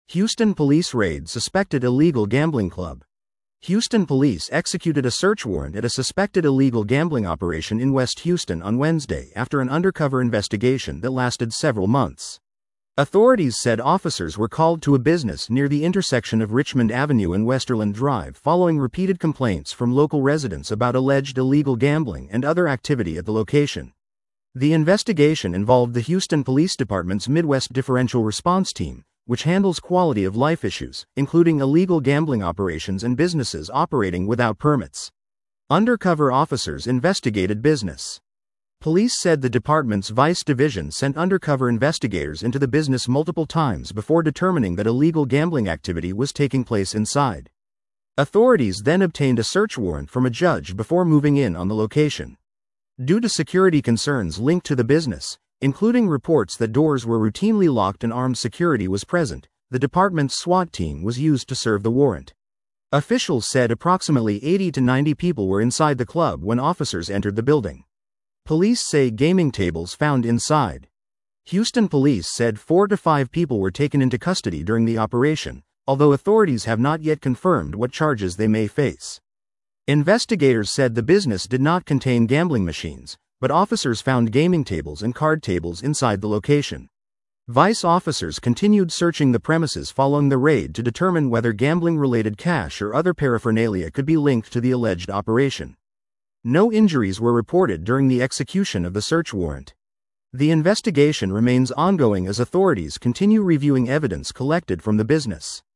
Houston police raid suspected illegal gambling club. Houston police executed a search warrant at a suspected illegal gambling operation in West Houston on Wednesday after an undercover investigation that lasted several months. Authorities said officers were called to a business near the intersection of Richmond Avenue and Westerland Drive following repeated complaints from local residents about alleged illegal gambling and other activity at the location. The investigation involved the Houston Police Department's Midwest Differential Response Team, which handles quality of life issues, including illegal gambling operations and businesses operating without permits. Undercover officers investigated business. Police said the department's Vice Division sent undercover investigators into the business multiple times before determining that illegal gambling activity was taking place inside. Authorities then obtained a search warrant from a judge before moving in on the location. Due to security concerns linked to the business, including reports that doors were routinely locked and armed security was present, the department's SWAT team was used to serve the warrant. Officials said approximately 80 to 90 people were inside the club when officers entered the building. Police say gaming tables found inside. Houston police said 4 to 5 people were taken into custody during the operation, although authorities have not yet confirmed what charges they may face. Investigators said the business did not contain gambling machines, but officers found gaming tables and card tables inside the location. Vice officers continued searching the premises following the raid to determine whether gambling-related cash or other paraphernalia could be linked to the alleged operation. No injuries were reported during the execution of the search warrant. The investigation remains ongoing as authorities continue reviewing evidence collected from the business.